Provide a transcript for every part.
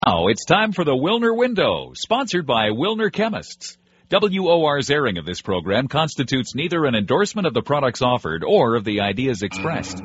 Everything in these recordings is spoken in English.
Now it's time for the Wilner Window, sponsored by Wilner Chemists. WOR's airing of this program constitutes neither an endorsement of the products offered or of the ideas expressed.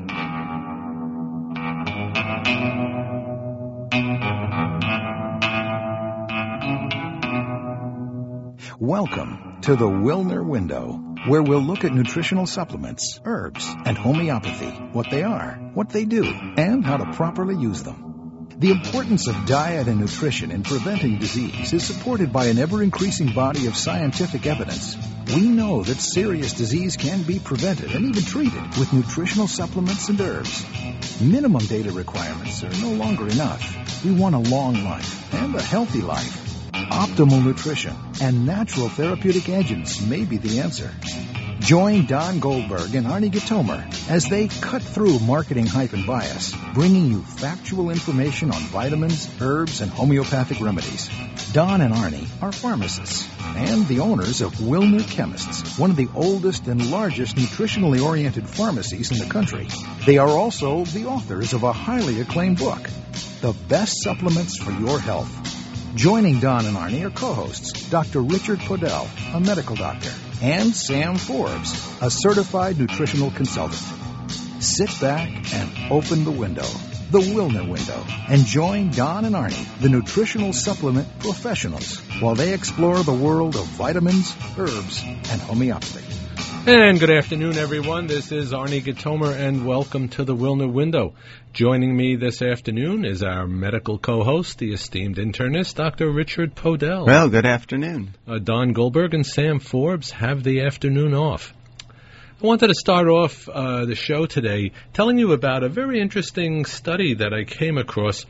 Welcome to the Wilner Window, where we'll look at nutritional supplements, herbs, and homeopathy, what they are, what they do, and how to properly use them. The importance of diet and nutrition in preventing disease is supported by an ever-increasing body of scientific evidence. We know that serious disease can be prevented and even treated with nutritional supplements and herbs. Minimum data requirements are no longer enough. We want a long life and a healthy life. Optimal nutrition and natural therapeutic agents may be the answer. Join Don Goldberg and Arnie Gitomer as they cut through marketing hype and bias, bringing you factual information on vitamins, herbs, and homeopathic remedies. Don and Arnie are pharmacists and the owners of Wilner Chemists, one of the oldest and largest nutritionally oriented pharmacies in the country. They are also the authors of a highly acclaimed book, The Best Supplements for Your Health. Joining Don and Arnie are co-hosts Dr. Richard Podell, a medical doctor, and Sam Forbes, a certified nutritional consultant. Sit back and open the window, the Wilner Window, and join Don and Arnie, the nutritional supplement professionals, while they explore the world of vitamins, herbs, and homeopathy. And good afternoon, everyone. This is Arnie Gitomer, and welcome to the Wilner Window. Joining me this afternoon is our medical co-host, the esteemed internist, Dr. Richard Podell. Well, good afternoon. Don Goldberg and Sam Forbes have the afternoon off. I wanted to start off the show today telling you about a very interesting study that I came across.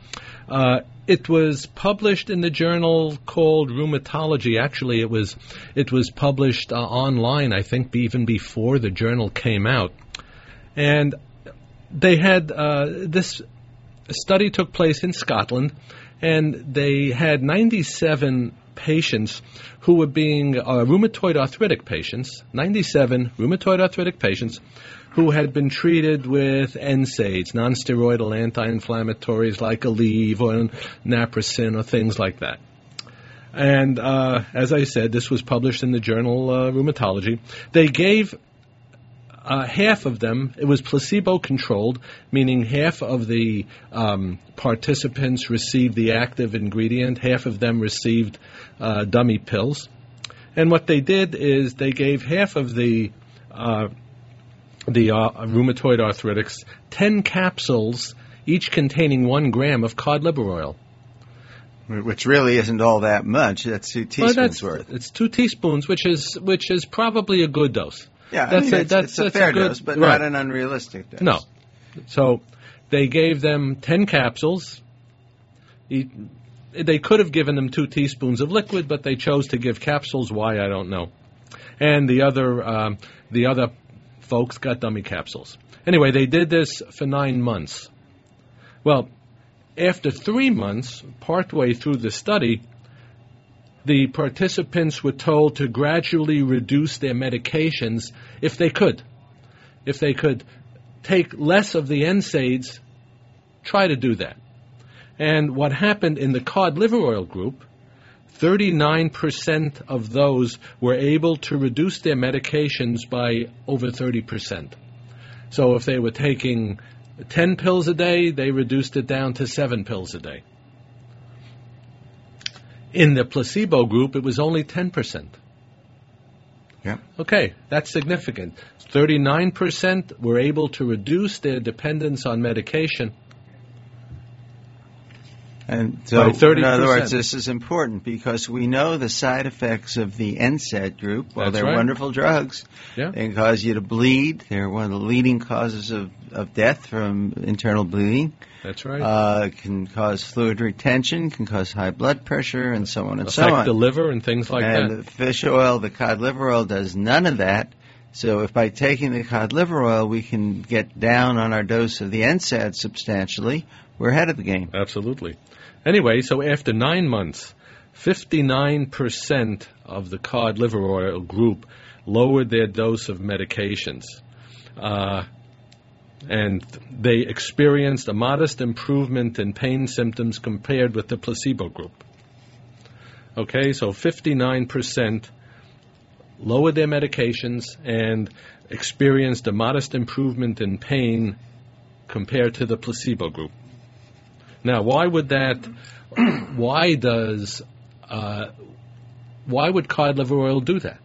It was published in the journal called Rheumatology. Actually, it was published online, I think, even before the journal came out. And they had this study took place in Scotland, and they had 97 patients who were being rheumatoid arthritic patients, 97 rheumatoid arthritic patients who had been treated with NSAIDs, non-steroidal anti-inflammatories like Aleve or Naprosyn or things like that. And as I said, this was published in the journal Rheumatology. They gave half of them, it was placebo-controlled, meaning half of the participants received the active ingredient, half of them received dummy pills. And what they did is they gave half of the rheumatoid arthritics 10 capsules, each containing 1 gram of cod liver oil. Which really isn't all that much. That's 2 teaspoons worth. It's 2 teaspoons, which is probably a good dose. Yeah, it's a fair dose, but not an unrealistic dose. No. So they gave them 10 capsules. They could have given them 2 teaspoons of liquid, but they chose to give capsules. Why, I don't know. And the other folks got dummy capsules. Anyway, they did this for 9 months. Well, after 3 months, partway through the study, the participants were told to gradually reduce their medications if they could. If they could take less of the NSAIDs, try to do that. And what happened in the cod liver oil group, 39% of those were able to reduce their medications by over 30%. So if they were taking 10 pills a day, they reduced it down to 7 pills a day. In the placebo group, it was only 10%. Yeah. Okay, that's significant. 39% were able to reduce their dependence on medication. And so, in other words, this is important because we know the side effects of the NSAID group. Well, they're wonderful drugs. Yeah. They can cause you to bleed. They're one of the leading causes of death from internal bleeding. That's right. Can cause fluid retention, can cause high blood pressure, and so on and so on. Affect the liver and things like that. And the fish oil, the cod liver oil, does none of that. So if by taking the cod liver oil we can get down on our dose of the NSAID substantially, we're ahead of the game. Absolutely. Anyway, so after 9 months, 59% of the cod liver oil group lowered their dose of medications. and they experienced a modest improvement in pain symptoms compared with the placebo group. Okay, so 59% lowered their medications and experienced a modest improvement in pain compared to the placebo group. Now, why would cod liver oil do that?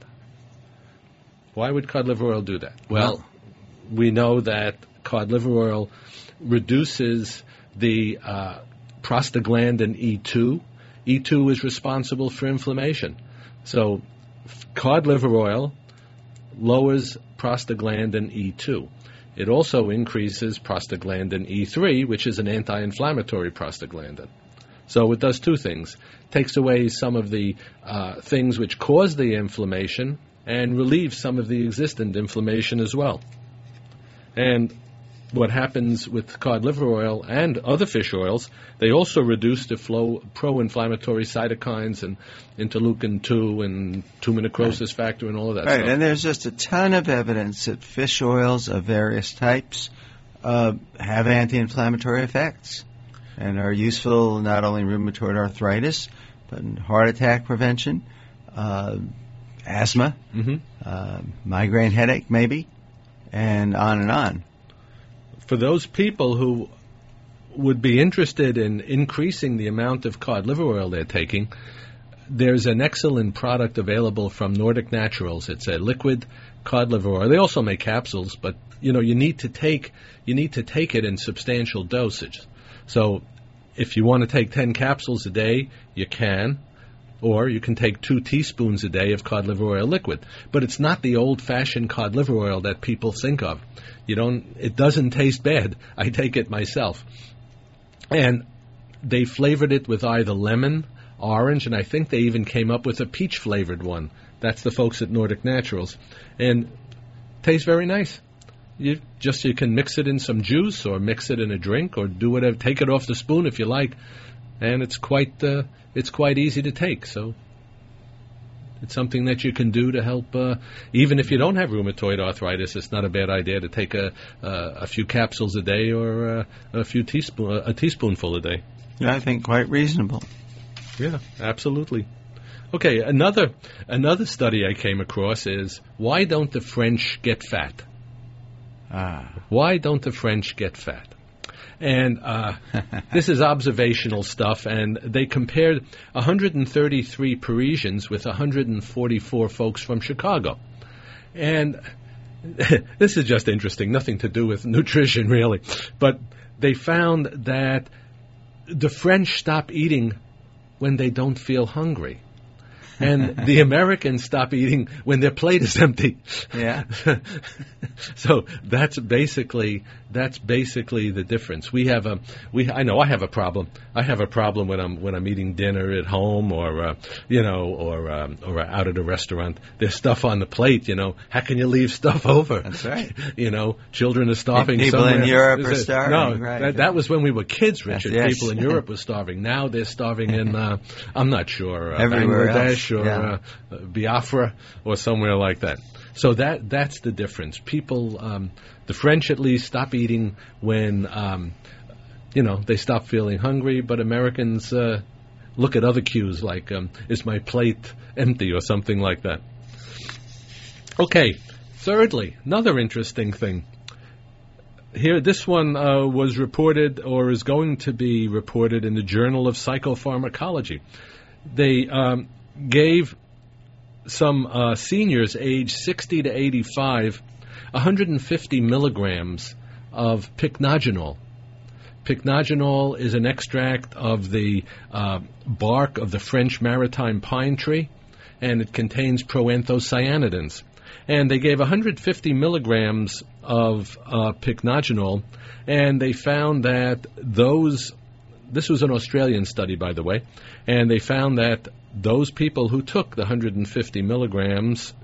Why would cod liver oil do that? Well, we know that cod liver oil reduces the prostaglandin E2. E2 is responsible for inflammation. So cod liver oil lowers prostaglandin E2. It also increases prostaglandin E3, which is an anti-inflammatory prostaglandin. So it does two things. Takes away some of the things which cause the inflammation and relieves some of the existent inflammation as well. And what happens with cod liver oil and other fish oils, they also reduce the flow pro-inflammatory cytokines and interleukin-2 and tumor necrosis factor and all of that stuff. Right, and there's just a ton of evidence that fish oils of various types have anti-inflammatory effects and are useful not only in rheumatoid arthritis, but in heart attack prevention, asthma, migraine headache maybe, and on and on. For those people who would be interested in increasing the amount of cod liver oil they're taking, there's an excellent product available from Nordic Naturals. It's a liquid cod liver oil. They also make capsules, but you need to take it in substantial dosage. So if you want to take 10 capsules a day, you can. Or you can take 2 teaspoons a day of cod liver oil liquid. But it's not the old-fashioned cod liver oil that people think of. It doesn't taste bad. I take it myself. And they flavored it with either lemon, orange, and I think they even came up with a peach-flavored one. That's the folks at Nordic Naturals. And tastes very nice. You can mix it in some juice or mix it in a drink or do whatever. Take it off the spoon if you like. And it's quite easy to take, so it's something that you can do to help. Even if you don't have rheumatoid arthritis, it's not a bad idea to take a few capsules a day or a teaspoonful a day. Yeah, I think quite reasonable. Yeah, absolutely. Okay, another study I came across is why don't the French get fat? Why don't the French get fat? And this is observational stuff, and they compared 133 Parisians with 144 folks from Chicago. And this is just interesting, nothing to do with nutrition, really. But they found that the French stop eating when they don't feel hungry. And the Americans stop eating when their plate is empty. Yeah. So that's basically the difference. I know I have a problem. I have a problem when I'm eating dinner at home or out at a restaurant. There's stuff on the plate. How can you leave stuff over? That's right. Children are starving. People somewhere. in Europe are starving. No, right. that was when we were kids, Richard. Yes. People in Europe were starving. Now they're starving in I'm not sure everywhere Bangladesh else. or Biafra or somewhere like that. So that's the difference. People, the French at least, stop eating when they stop feeling hungry, but Americans look at other cues like is my plate empty or something like that. Okay, thirdly, another interesting thing. Here, this one was reported or is going to be reported in the Journal of Psychopharmacology. They gave some seniors aged 60 to 85 150 milligrams of pycnogenol. Pycnogenol is an extract of the bark of the French maritime pine tree, and it contains proanthocyanidins. And they gave 150 milligrams of pycnogenol, and they found that this was an Australian study, by the way, and they found that those people who took the 150 milligrams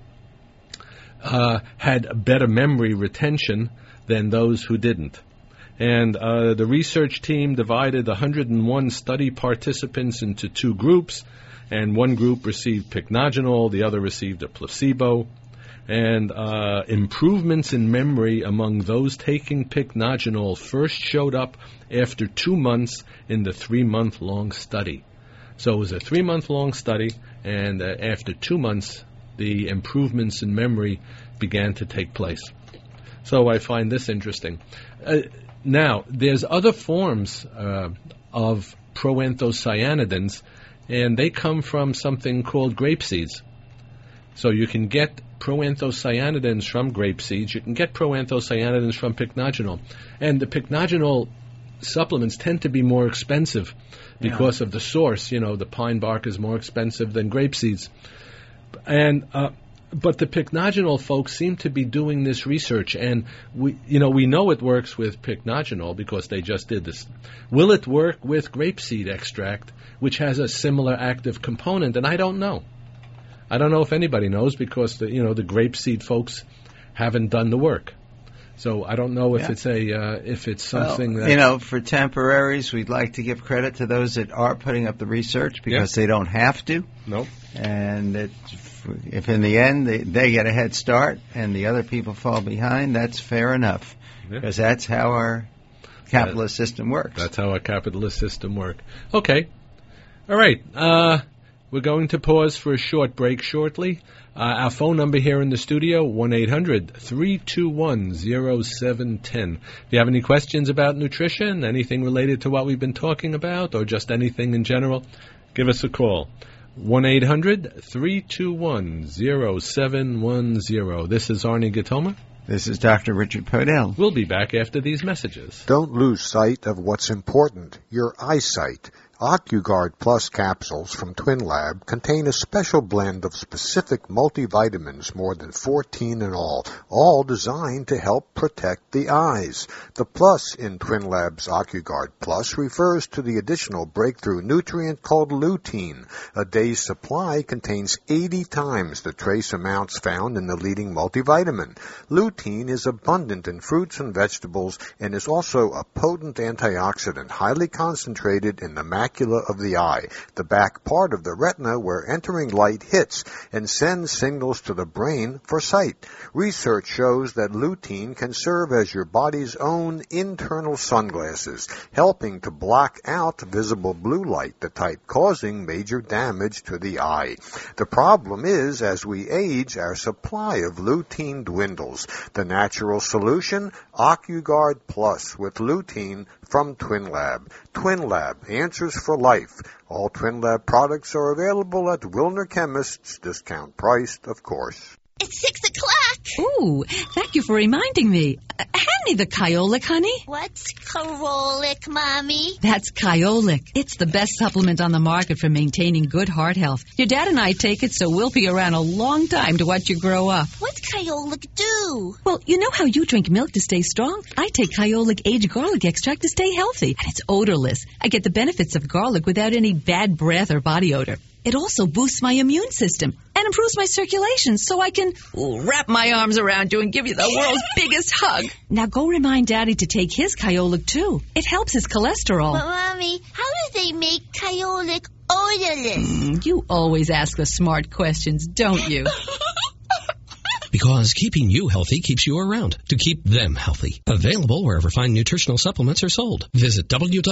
had better memory retention than those who didn't. And the research team divided 101 study participants into 2 groups, and one group received pycnogenol, the other received a placebo. And improvements in memory among those taking pycnogenol first showed up after 2 months in the 3-month-long study. So it was a 3-month-long study, and after 2 months, the improvements in memory began to take place. So I find this interesting. Now, there's other forms of proanthocyanidins, and they come from something called grape seeds. So you can get proanthocyanidins from grape seeds. You can get proanthocyanidins from pycnogenol. And the pycnogenol supplements tend to be more expensive because of the source. You know, the pine bark is more expensive than grape seeds. And but the pycnogenol folks seem to be doing this research, and we know it works with pycnogenol because they just did this. Will it work with grapeseed extract, which has a similar active component? And I don't know. I don't know if anybody knows because the grapeseed folks haven't done the work. So I don't know if it's something that for temporaries, we'd like to give credit to those that are putting up the research because they don't have to. Nope. And if in the end they get a head start and the other people fall behind, that's fair enough because that's how our capitalist system works. That's how our capitalist system works. Okay. All right. We're going to pause for a short break shortly. Our phone number here in the studio, 1-800-321-0710. If you have any questions about nutrition, anything related to what we've been talking about, or just anything in general, give us a call. 1-800-321-0710. This is Arnie Gatoma. This is Dr. Richard Podell. We'll be back after these messages. Don't lose sight of what's important, your eyesight. OcuGuard Plus capsules from TwinLab contain a special blend of specific multivitamins, more than 14 in all designed to help protect the eyes. The plus in TwinLab's OcuGuard Plus refers to the additional breakthrough nutrient called lutein. A day's supply contains 80 times the trace amounts found in the leading multivitamin. Lutein is abundant in fruits and vegetables and is also a potent antioxidant, highly concentrated in the macula of the eye, the back part of the retina where entering light hits and sends signals to the brain for sight. Research shows that lutein can serve as your body's own internal sunglasses, helping to block out visible blue light, the type causing major damage to the eye. The problem is, as we age, our supply of lutein dwindles. The natural solution, OcuGuard Plus with lutein from TwinLab. TwinLab, answers for life. All TwinLab products are available at Wilner Chemists, discount priced, of course. It's 6 o'clock. Ooh, thank you for reminding me. Hand me the Kyolic, honey. What's Kyolic, Mommy? That's Kyolic. It's the best supplement on the market for maintaining good heart health. Your dad and I take it, so we'll be around a long time to watch you grow up. What's Kyolic do? Well, you know how you drink milk to stay strong? I take Kyolic aged garlic extract to stay healthy, and it's odorless. I get the benefits of garlic without any bad breath or body odor. It also boosts my immune system and improves my circulation so I can wrap my arms around you and give you the world's biggest hug. Now go remind Daddy to take his Kyolic, too. It helps his cholesterol. But, Mommy, how do they make Kyolic odorless? You always ask the smart questions, don't you? Because keeping you healthy keeps you around to keep them healthy. Available wherever fine nutritional supplements are sold. Visit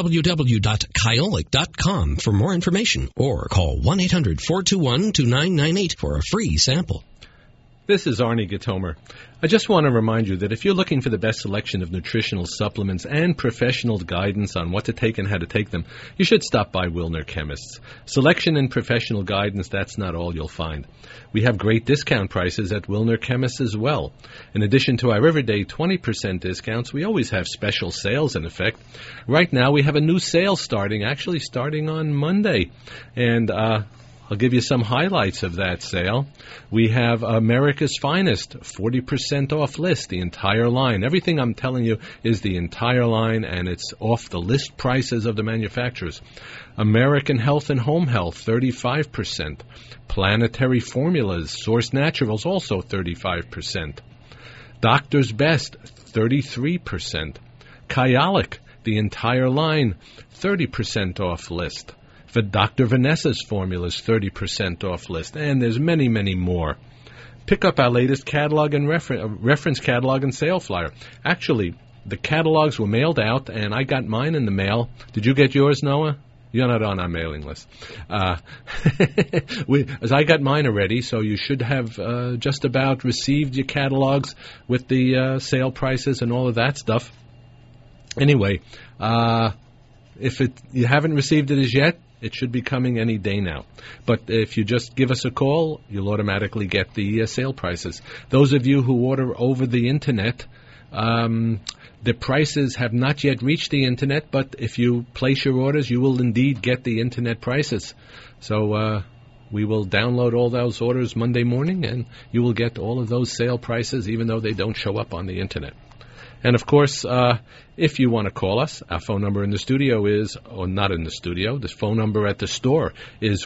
www.kyolic.com for more information or call 1-800-421-2998 for a free sample. This is Arnie Gatoma. I just want to remind you that if you're looking for the best selection of nutritional supplements and professional guidance on what to take and how to take them, you should stop by Wilner Chemists. Selection and professional guidance, that's not all you'll find. We have great discount prices at Wilner Chemists as well. In addition to our everyday 20% discounts, we always have special sales in effect. Right now we have a new sale starting on Monday. And I'll give you some highlights of that sale. We have America's Finest, 40% off list, the entire line. Everything I'm telling you is the entire line, and it's off the list prices of the manufacturers. American Health and Home Health, 35%. Planetary Formulas, Source Naturals, also 35%. Doctor's Best, 33%. Kyolic, the entire line, 30% off list. For Dr. Vanessa's formulas, 30% off list. And there's many, many more. pick up our latest catalog and reference catalog and sale flyer. Actually, the catalogs were mailed out, and I got mine in the mail. Did you get yours, Noah? You're not on our mailing list. As I got mine already, so you should have just about received your catalogs with the sale prices and all of that stuff. Anyway, if you haven't received it as yet, it should be coming any day now. But if you just give us a call, you'll automatically get the sale prices. Those of you who order over the Internet, the prices have not yet reached the Internet, but if you place your orders, you will indeed get the Internet prices. So we will download all those orders Monday morning, and you will get all of those sale prices, even though they don't show up on the Internet. And, of course, if you want to call us, our phone number in the studio is, or not in the studio, the phone number at the store is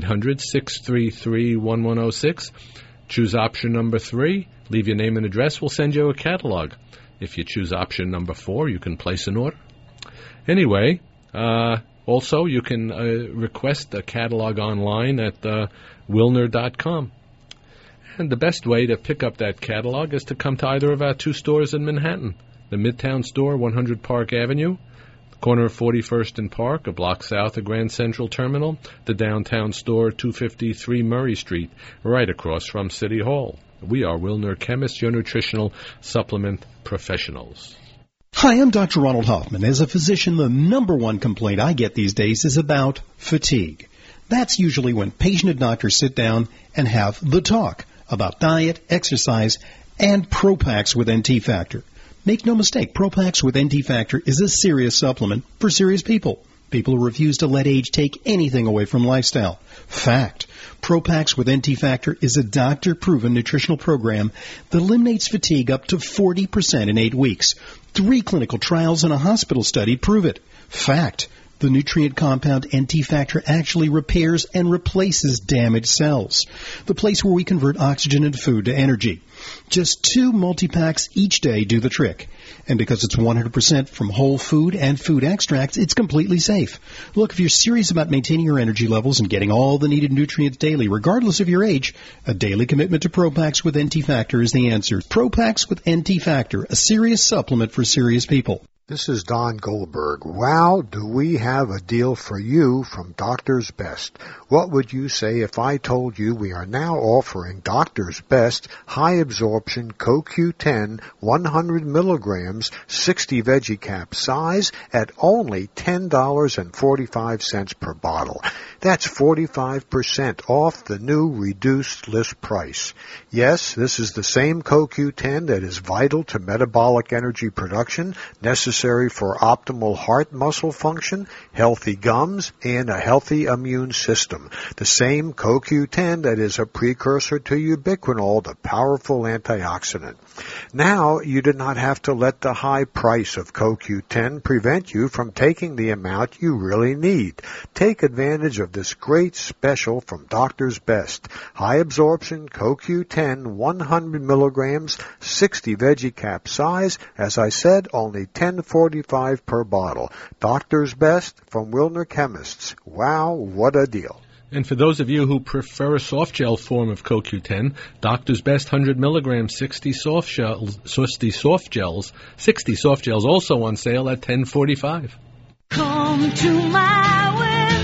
1-800-633-1106. Choose option number 3. Leave your name and address. We'll send you a catalog. If you choose option number 4, you can place an order. Anyway, also you can request a catalog online at Wilner.com. And the best way to pick up that catalog is to come to either of our 2 stores in Manhattan. The Midtown store, 100 Park Avenue, corner of 41st and Park, a block south of Grand Central Terminal. The downtown store, 253 Murray Street, right across from City Hall. We are Wilner Chemists, your nutritional supplement professionals. Hi, I'm Dr. Ronald Hoffman. As a physician, the number one complaint I get these days is about fatigue. That's usually when patient and doctor sit down and have the talk about diet, exercise, and Propax with NT Factor. Make no mistake, Propax with NT Factor is a serious supplement for serious people. People who refuse to let age take anything away from lifestyle. Fact. Propax with NT Factor is a doctor-proven nutritional program that eliminates fatigue up to 40% in 8 weeks. 3 clinical trials and a hospital study prove it. Fact. The nutrient compound NT Factor actually repairs and replaces damaged cells. The place where we convert oxygen and food to energy. Just 2 multi-packs each day do the trick. And because it's 100% from whole food and food extracts, it's completely safe. Look, if you're serious about maintaining your energy levels and getting all the needed nutrients daily, regardless of your age, a daily commitment to Propax with NT Factor is the answer. Propax with NT Factor, a serious supplement for serious people. This is Don Goldberg. Wow, do we have a deal for you from Doctor's Best. What would you say if I told you we are now offering Doctor's Best high absorption CoQ10 100 milligrams 60 veggie cap size at only $10.45 per bottle? That's 45% off the new reduced list price. Yes, this is the same CoQ10 that is vital to metabolic energy production, necessary for optimal heart muscle function, healthy gums, and a healthy immune system. The same CoQ10 that is a precursor to ubiquinol, the powerful antioxidant. Now, you do not have to let the high price of CoQ10 prevent you from taking the amount you really need. Take advantage of this great special from Doctor's Best. High absorption CoQ10 100 milligrams 60 veggie cap size. As I said, only $10.45 per bottle. Doctor's Best from Wilner Chemists. Wow, what a deal. And for those of you who prefer a soft gel form of CoQ10, Doctor's Best 100 milligrams 60 soft gels also on sale at $10.45. Come to my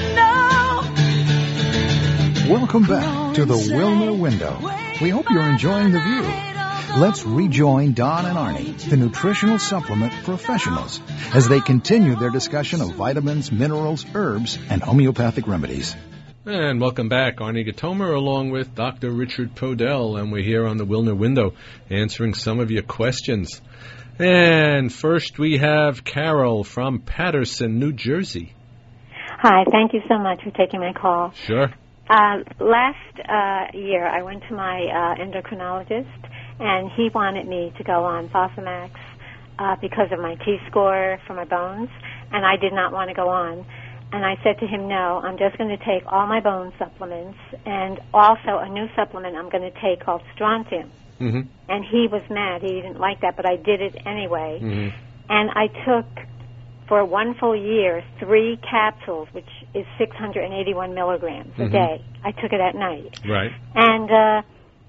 window. Welcome back to the Wilner Window. We hope you're enjoying the view. Let's rejoin Don and Arnie, the nutritional supplement professionals, as they continue their discussion of vitamins, minerals, herbs, and homeopathic remedies. And welcome back. Arnie Gatomer along with Dr. Richard Podell, and we're here on the Wilner Window answering some of your questions. And first we have Carol from Patterson, New Jersey. Hi, thank you so much for taking my call. Sure. Last year I went to my endocrinologist, and he wanted me to go on Fosamax because of my T-score for my bones, and I did not want to go on. And I said to him, no, I'm just going to take all my bone supplements and also a new supplement I'm going to take called Strontium. Mm-hmm. And he was mad. He didn't like that, but I did it anyway. Mm-hmm. And I took, for 1 full year, 3 capsules, which is 681 milligrams a day. I took it at night. Right. And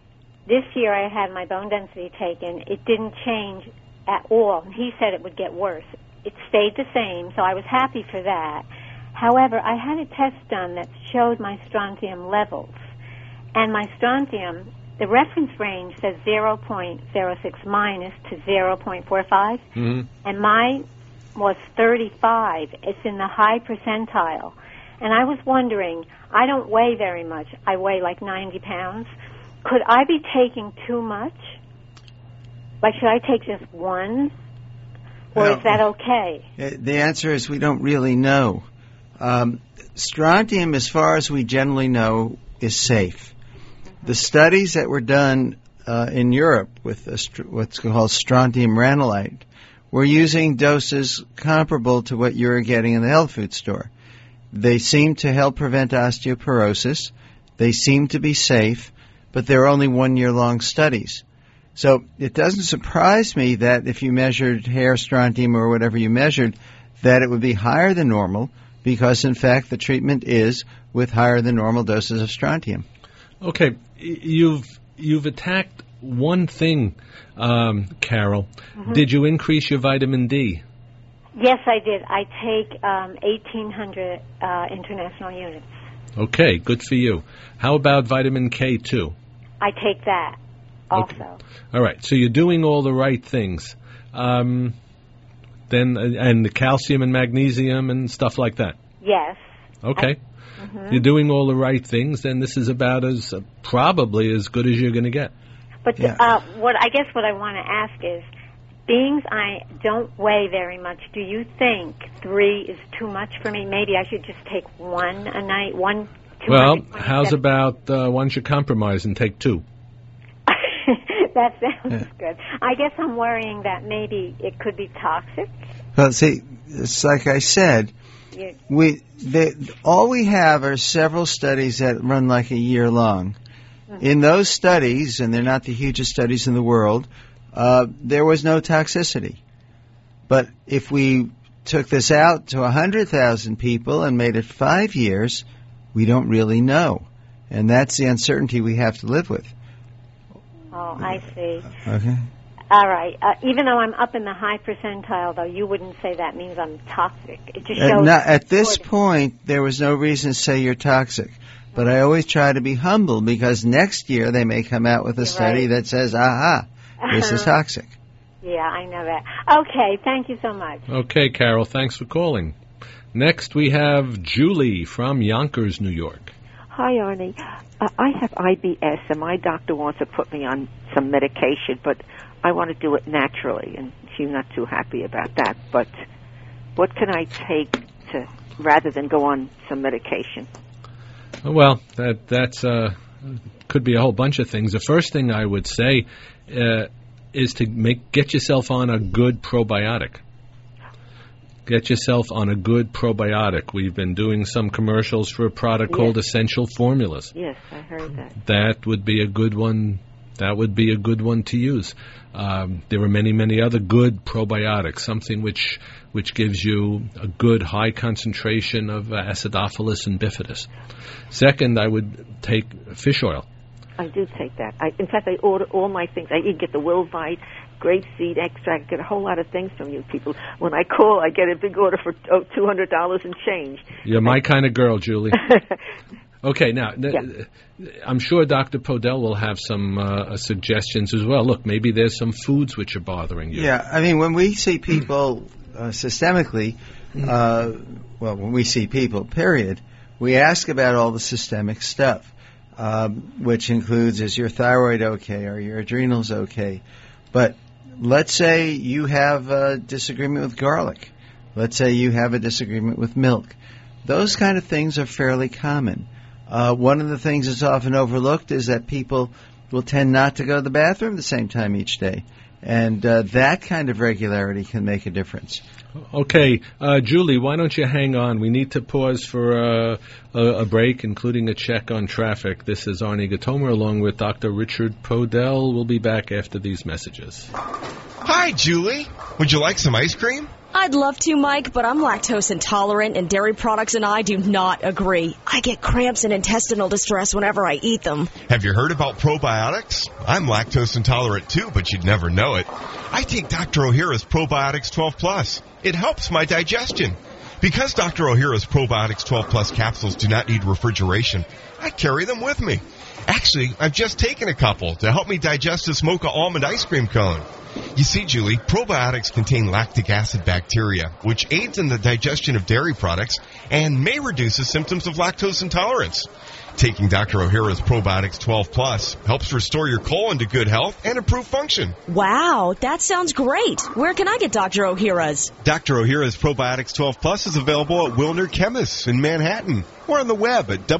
this year I had my bone density taken. It didn't change at all. He said it would get worse. It stayed the same, so I was happy for that. However, I had a test done that showed my strontium levels. And my strontium, the reference range says 0.06 minus to 0.45. And mine was 35. It's in the high percentile. And I was wondering, I don't weigh very much. I weigh like 90 pounds. Could I be taking too much? Like, should I take just one? Or is that okay? The answer is we don't really know. Strontium, as far as we generally know, is safe. The studies that were done in Europe with what's called strontium ranelite were using doses comparable to what you're getting in the health food store. They seem to help prevent osteoporosis. They seem to be safe, but they're only 1-year-long studies. So it doesn't surprise me that if you measured hair strontium or whatever you measured, that it would be higher than normal, because in fact the treatment is with higher than normal doses of strontium. Okay, you've attacked one thing, Carol. Did you increase your vitamin D? Yes, I did. I take 1,800 international units. Okay, good for you. How about vitamin K2? I take that also. Okay. All right, so you're doing all the right things. Then and the calcium and magnesium and stuff like that. Yes. Okay. You're doing all the right things, then this is about as probably as good as you're going to get. But what I want to ask is, being I don't weigh very much, do you think 3 is too much for me? Maybe I should just take one a night, one. Well, how's about why don't you compromise and take 2? That sounds good. I guess I'm worrying that maybe it could be toxic. Well, see, it's like I said, all we have are several studies that run like a year long. In those studies, and they're not the hugest studies in the world, there was no toxicity. But if we took this out to 100,000 people and made it 5 years, we don't really know. And that's the uncertainty we have to live with. Oh, I see. Okay. All right. Even though I'm up in the high percentile, though, you wouldn't say that means I'm toxic. It just shows... at this point, there was no reason to say you're toxic. But I always try to be humble, because next year they may come out with a study that says, this is toxic. Yeah, I know that. Okay, thank you so much. Okay, Carol, thanks for calling. Next, we have Julie from Yonkers, New York. Hi, Arnie. I have IBS, and my doctor wants to put me on some medication, but I want to do it naturally, and she's not too happy about that. But what can I take rather than go on some medication? Well, that's could be a whole bunch of things. The first thing I would say is to get yourself on a good probiotic. Get yourself on a good probiotic. We've been doing some commercials for a product called Essential Formulas. Yes, I heard that. That would be a good one. That would be a good one to use. There are many, many other good probiotics, something which gives you a good high concentration of acidophilus and bifidus. Second, I would take fish oil. I do take that. In fact, I order all my things. I even get the Wilvite, grapeseed extract, get a whole lot of things from you people. When I call, I get a big order for $200 and change. You're my kind of girl, Julie. Okay, now, I'm sure Dr. Podell will have some suggestions as well. Look, maybe there's some foods which are bothering you. Yeah, I mean, when we see people systemically, when we see people, period, we ask about all the systemic stuff, which includes, is your thyroid okay? Are your adrenals okay? But let's say you have a disagreement with garlic. Let's say you have a disagreement with milk. Those kind of things are fairly common. One of the things that's often overlooked is that people will tend not to go to the bathroom the same time each day. And that kind of regularity can make a difference. Okay, Julie, why don't you hang on? We need to pause for a break, including a check on traffic. This is Arnie Gatomer along with Dr. Richard Podell. We'll be back after these messages. Hi, Julie. Would you like some ice cream? I'd love to, Mike, but I'm lactose intolerant, and dairy products and I do not agree. I get cramps and intestinal distress whenever I eat them. Have you heard about probiotics? I'm lactose intolerant too, but you'd never know it. I take Dr. Ohhira's Probiotics 12 Plus. It helps my digestion. Because Dr. Ohhira's Probiotics 12 Plus capsules do not need refrigeration, I carry them with me. Actually, I've just taken a couple to help me digest this mocha almond ice cream cone. You see, Julie, probiotics contain lactic acid bacteria, which aids in the digestion of dairy products and may reduce the symptoms of lactose intolerance. Taking Dr. Ohhira's Probiotics 12 Plus helps restore your colon to good health and improve function. Wow, that sounds great. Where can I get Dr. Ohhira's? Dr. Ohhira's Probiotics 12 Plus is available at Wilner Chemists in Manhattan or on the web at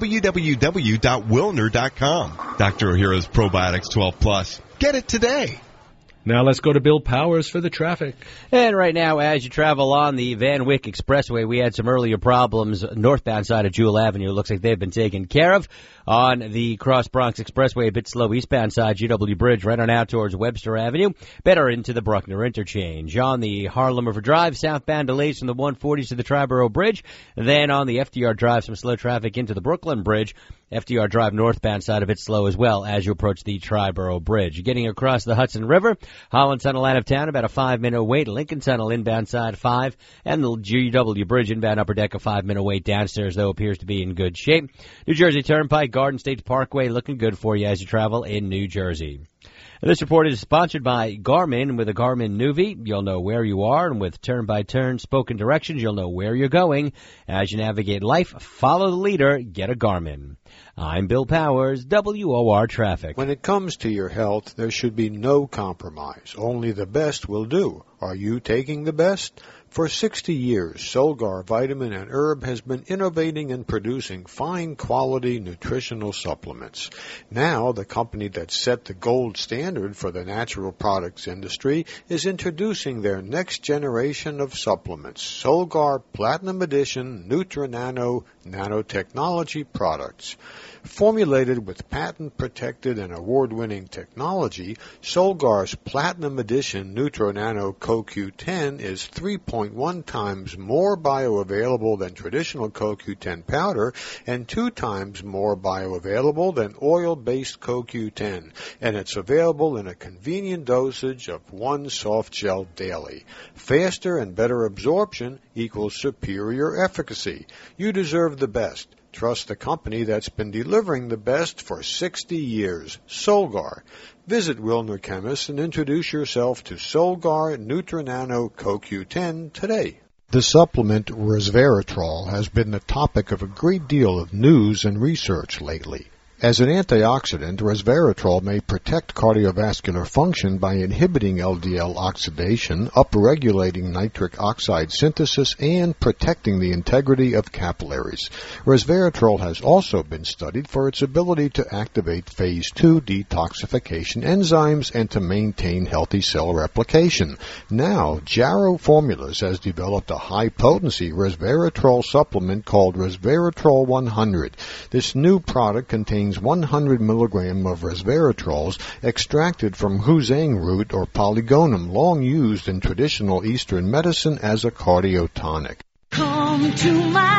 www.wilner.com. Dr. Ohhira's Probiotics 12 Plus. Get it today. Now let's go to Bill Powers for the traffic. And right now, as you travel on the Van Wyck Expressway, we had some earlier problems northbound side of Jewel Avenue. It looks like they've been taken care of. On the Cross Bronx Expressway, a bit slow eastbound side, GW Bridge, right on out towards Webster Avenue. Better into the Bruckner Interchange. On the Harlem River Drive, southbound delays from the 140s to the Triborough Bridge. Then on the FDR Drive, some slow traffic into the Brooklyn Bridge. FDR Drive northbound side of it slow as well as you approach the Triborough Bridge. Getting across the Hudson River, Holland Tunnel out of town, about a 5-minute wait. Lincoln Tunnel inbound side 5. And the GW Bridge inbound upper deck a 5-minute wait. Downstairs, though, appears to be in good shape. New Jersey Turnpike, Garden State Parkway looking good for you as you travel in New Jersey. And this report is sponsored by Garmin. With a Garmin Nuvi, you'll know where you are, and with turn-by-turn spoken directions, you'll know where you're going. As you navigate life, follow the leader, get a Garmin. I'm Bill Powers, WOR Traffic. When it comes to your health, there should be no compromise. Only the best will do. Are you taking the best? For 60 years, Solgar Vitamin and Herb has been innovating and producing fine-quality nutritional supplements. Now, the company that set the gold standard for the natural products industry is introducing their next generation of supplements, Solgar Platinum Edition Nutri-Nano nanotechnology products. Formulated with patent-protected and award-winning technology, Solgar's Platinum Edition Nutri-Nano CoQ10 is 3.1 times more bioavailable than traditional CoQ10 powder and 2 times more bioavailable than oil-based CoQ10, and it's available in a convenient dosage of 1 soft gel daily. Faster and better absorption equals superior efficacy. You deserve the best. Trust the company that's been delivering the best for 60 years, Solgar. Visit Wilner Chemists and introduce yourself to Solgar Nutri-Nano CoQ10 today. The supplement resveratrol has been the topic of a great deal of news and research lately. As an antioxidant, resveratrol may protect cardiovascular function by inhibiting LDL oxidation, upregulating nitric oxide synthesis, and protecting the integrity of capillaries. Resveratrol has also been studied for its ability to activate phase 2 detoxification enzymes and to maintain healthy cell replication. Now, Jarrow Formulas has developed a high-potency resveratrol supplement called Resveratrol 100. This new product contains 100 milligram of resveratrols extracted from Huzang root or Polygonum, long used in traditional Eastern medicine as a cardiotonic. Come to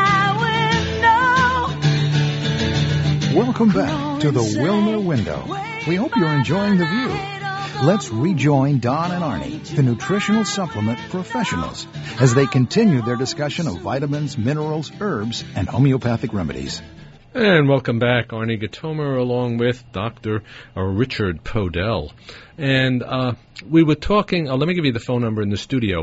my window. Welcome back to the Wilner Window. We hope you're enjoying the view. Let's rejoin Don and Arnie, the nutritional supplement professionals, as they continue their discussion of vitamins, minerals, herbs, and homeopathic remedies. And welcome back, Arnie Gatomer, along with Dr. Richard Podell. And we were talking, let me give you the phone number in the studio,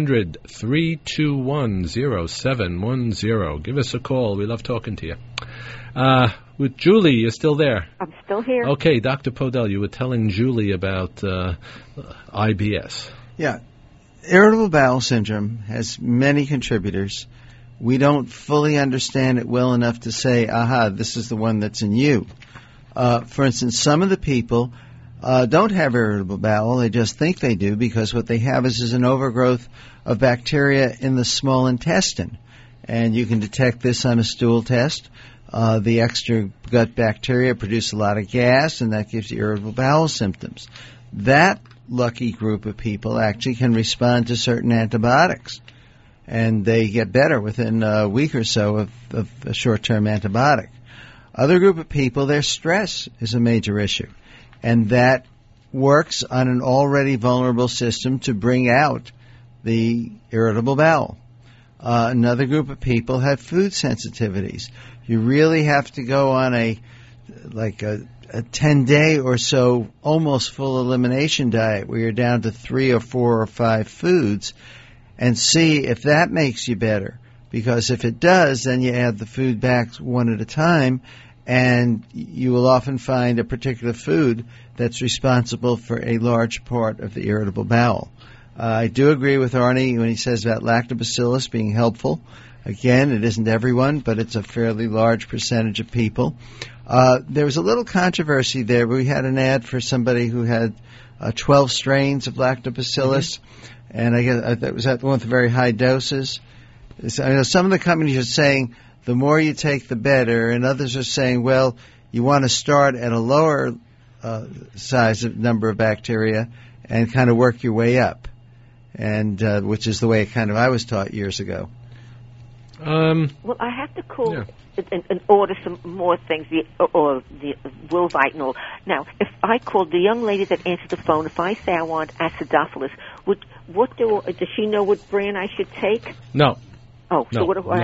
1-800-321-0710. Give us a call. We love talking to you. With Julie, you're still there? I'm still here. Okay, Dr. Podell, you were telling Julie about IBS. Yeah. Irritable bowel syndrome has many contributors. We don't fully understand it well enough to say, aha, this is the one that's in you. For instance, some of the people don't have irritable bowel. They just think they do because what they have is an overgrowth of bacteria in the small intestine. And you can detect this on a stool test. The extra gut bacteria produce a lot of gas, and that gives you irritable bowel symptoms. That lucky group of people actually can respond to certain antibiotics, and they get better within a week or so of a short-term antibiotic. Other group of people, their stress is a major issue, and that works on an already vulnerable system to bring out the irritable bowel. Another group of people have food sensitivities. You really have to go on a 10-day or so almost full elimination diet where you're down to 3 or 4 or 5 foods and see if that makes you better. Because if it does, then you add the food back one at a time, and you will often find a particular food that's responsible for a large part of the irritable bowel. I do agree with Arnie when he says about lactobacillus being helpful. Again, it isn't everyone, but it's a fairly large percentage of people. There was a little controversy there. We had an ad for somebody who had 12 strains of lactobacillus, and I guess that was the one with very high doses. I know some of the companies are saying the more you take, the better, and others are saying, well, you want to start at a lower size of number of bacteria and kind of work your way up, and which is the way I was taught years ago. Well, I have to call and order some more things, the Wilvite and all. Now, if I called the young lady that answered the phone, if I say I want acidophilus, does she know what brand I should take? No. Oh, so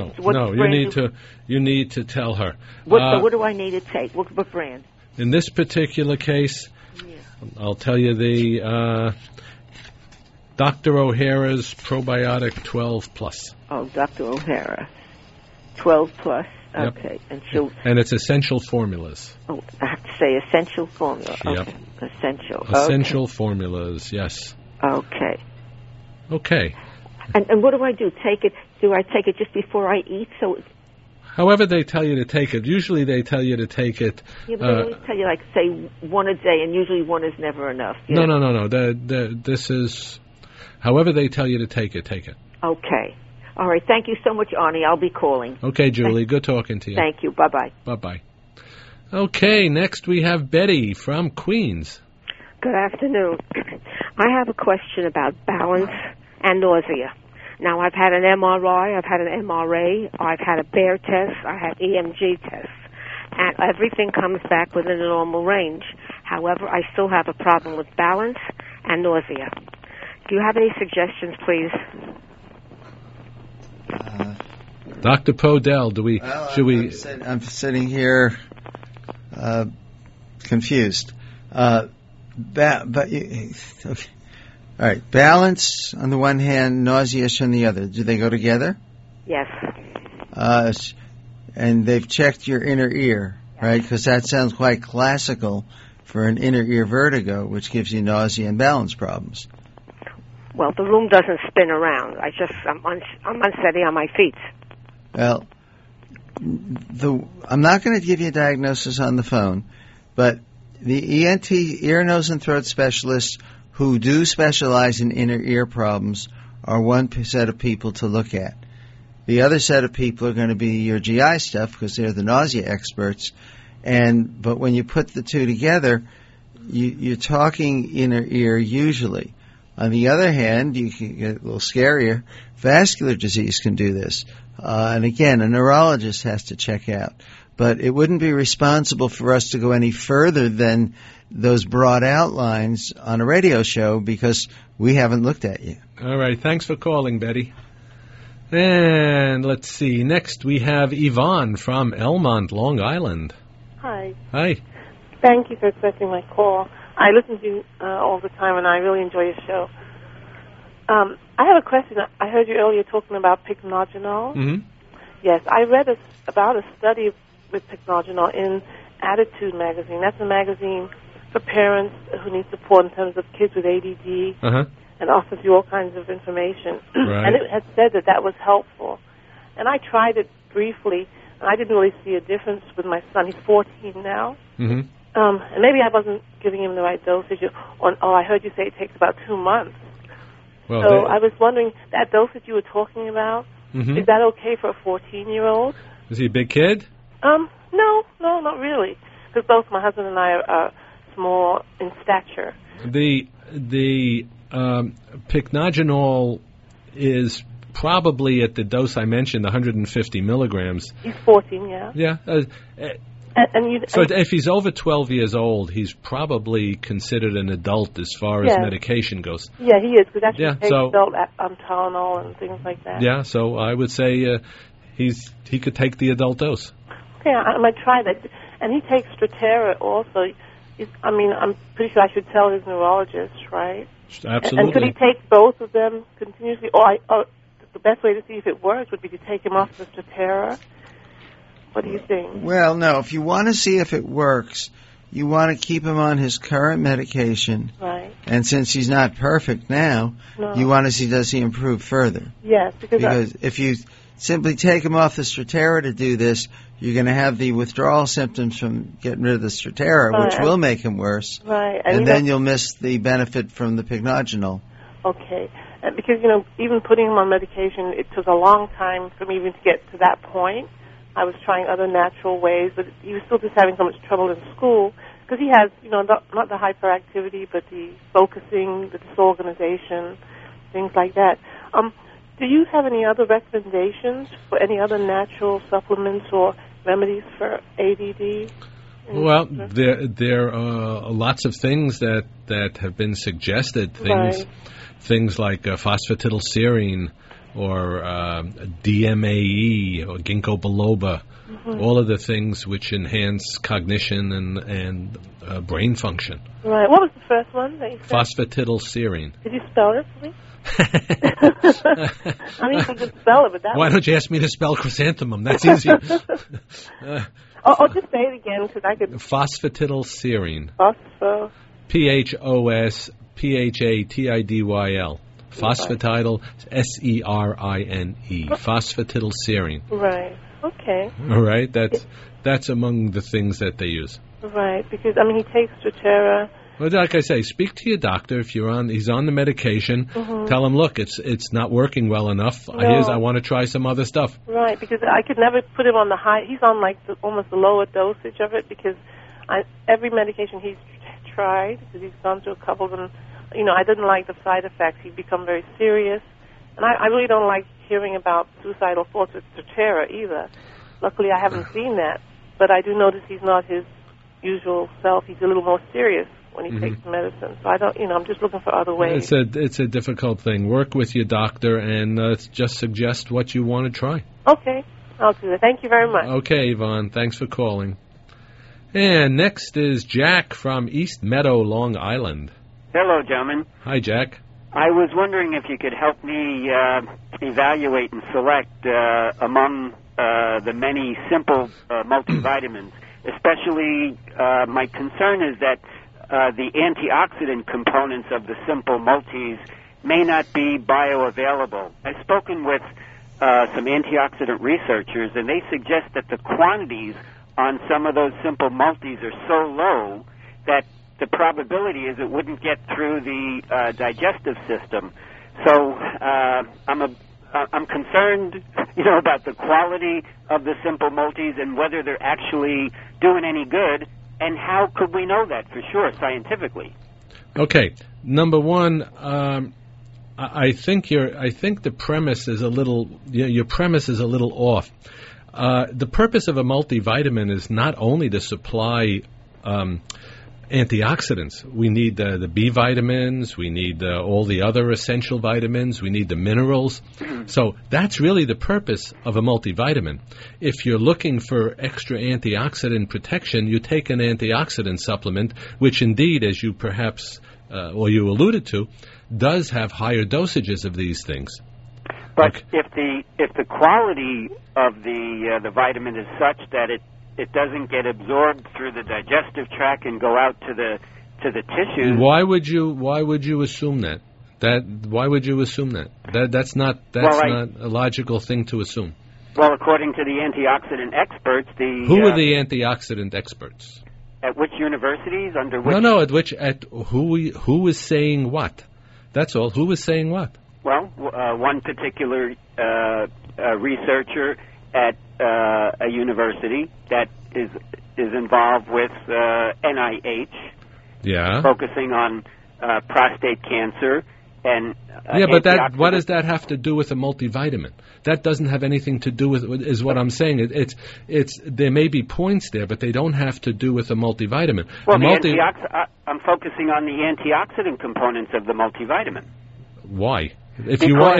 you need to tell her. What do I need to take? What brand? In this particular case, I'll tell you the Dr. O'Hara's Probiotic 12 Plus. Oh, Dr. O'Hara, 12 Plus. Okay, yep. And it's essential formulas. Oh, I have to say essential formula. Yep. Okay. Essential. Essential formulas. Yes. Okay. Okay. And what do I do? Do I take it just before I eat? However they tell you to take it. Usually they tell you to take it. Yeah, but they always tell you, say, one a day, and usually one is never enough. No. This is, however they tell you to take it, take it. Okay. All right. Thank you so much, Arnie. I'll be calling. Okay, Julie. Good talking to you. Thank you. Bye-bye. Bye-bye. Okay, next we have Betty from Queens. Good afternoon. I have a question about balance and nausea. Now, I've had an MRI, I've had an MRA, I've had a Bayer test, I had EMG tests, and everything comes back within the normal range. However, I still have a problem with balance and nausea. Do you have any suggestions, please? Dr. Podell, I'm sitting here confused. Okay. All right, balance on the one hand, nauseous on the other. Do they go together? Yes. And they've checked your inner ear, right? Because that sounds quite classical for an inner ear vertigo, which gives you nausea and balance problems. Well, the room doesn't spin around. I'm unsteady on my feet. Well, I'm not going to give you a diagnosis on the phone, but the ENT, ear, nose, and throat specialists who do specialize in inner ear problems are one set of people to look at. The other set of people are going to be your GI stuff because they're the nausea experts. But when you put the two together, you're talking inner ear usually. On the other hand, you can get a little scarier. Vascular disease can do this. And again, a neurologist has to check out. But it wouldn't be responsible for us to go any further than those broad outlines on a radio show because we haven't looked at you. All right. Thanks for calling, Betty. And let's see. Next, we have Yvonne from Elmont, Long Island. Hi. Hi. Thank you for accepting my call. I listen to you all the time, and I really enjoy your show. I have a question. I heard you earlier talking about pycnogenol. Mm-hmm. Yes, I read about a study with pycnogenol in Attitude magazine. That's a magazine for parents who need support in terms of kids with ADD, and offers you all kinds of information. Right. And it had said that was helpful. And I tried it briefly, and I didn't really see a difference with my son. He's 14 now. Mm-hmm. And maybe I wasn't giving him the right dosage. I heard you say it takes about 2 months. Well, so I was wondering, that dosage you were talking about, is that okay for a 14-year-old? Is he a big kid? No, not really. Because both my husband and I are small in stature. The pycnogenol is probably at the dose I mentioned, 150 milligrams. He's 14, yeah. Yeah. If he's over 12 years old, he's probably considered an adult as far as medication goes. Yeah, he is, because actually he takes adult Tylenol and things like that. Yeah, so I would say he could take the adult dose. Okay, I might try that. And he takes Strattera also. I'm pretty sure I should tell his neurologist, right? Absolutely. And could he take both of them continuously? Or the best way to see if it works would be to take him off the Strattera. What do you think? Well, no. If you want to see if it works, you want to keep him on his current medication. Right. And since he's not perfect now, you want to see does he improve further. Yes, because if you simply take him off the Strattera to do this, you're going to have the withdrawal symptoms from getting rid of the Strattera, which will make him worse. Right. And then you'll miss the benefit from the pycnogenol. Okay. Because, even putting him on medication, it took a long time for me even to get to that point. I was trying other natural ways, but he was still just having so much trouble in school because he has, not the hyperactivity, but the focusing, the disorganization, things like that. Do you have any other recommendations for any other natural supplements or remedies for ADD? Well, there are lots of things that have been suggested. Things like phosphatidylserine or DMAE or ginkgo biloba, all of the things which enhance cognition and brain function. Right. What was the first one that you said? Phosphatidylserine. Did you spell it for me? I mean, you could spell it, but that Why don't you ask me to spell chrysanthemum? That's easier. Just say it again, because I could... Phosphatidylserine. Phospho... PHOSPHATIDYL. Phosphatidyl, SERINE. Phosphatidylserine. Right. Okay. All right. That's among the things that they use. Right. Because he takes Strattera. Well, like I say, speak to your doctor if he's on the medication. Tell him, look, it's not working well enough. No. I want to try some other stuff. Right. Because I could never put him on the high. He's on almost the lower dosage of it because every medication he's tried, because he's gone through a couple of them. I didn't like the side effects. He'd become very serious. And I really don't like hearing about suicidal thoughts with Strattera either. Luckily, I haven't seen that. But I do notice he's not his usual self. He's a little more serious when he takes medicine. So I don't, I'm just looking for other ways. It's a difficult thing. Work with your doctor and just suggest what you want to try. Okay. I'll do that. Thank you very much. Okay, Yvonne. Thanks for calling. And next is Jack from East Meadow, Long Island. Hello, gentlemen. Hi, Jack. I was wondering if you could help me evaluate and select among the many simple multivitamins. Especially, my concern is that the antioxidant components of the simple multis may not be bioavailable. I've spoken with some antioxidant researchers, and they suggest that the quantities on some of those simple multis are so low that the probability is it wouldn't get through the digestive system. So I'm concerned, about the quality of the simple multis and whether they're actually doing any good, and how could we know that for sure scientifically? Okay, number one, I think the premise is a little your premise is a little off. The purpose of a multivitamin is not only to supply antioxidants. We need the B vitamins, we need all the other essential vitamins, we need the minerals. So that's really the purpose of a multivitamin. If you're looking for extra antioxidant protection, you take an antioxidant supplement, which indeed, as you perhaps, or you alluded to, does have higher dosages of these things. But if the quality of the vitamin is such that it doesn't get absorbed through the digestive tract and go out to the tissues. Why would you assume that? Why would you assume that? That's not a logical thing to assume. Well, according to the antioxidant experts, who are the antioxidant experts? At which universities? Under which? No. At who is saying what? That's all. Who is saying what? Well, one particular researcher at a university that is involved with NIH, yeah, focusing on prostate cancer, and but what does that have to do with a multivitamin? That doesn't have anything to do with, is what I'm saying. It's there may be points there, but they don't have to do with a multivitamin. Well, I'm focusing on the antioxidant components of the multivitamin. Why? There's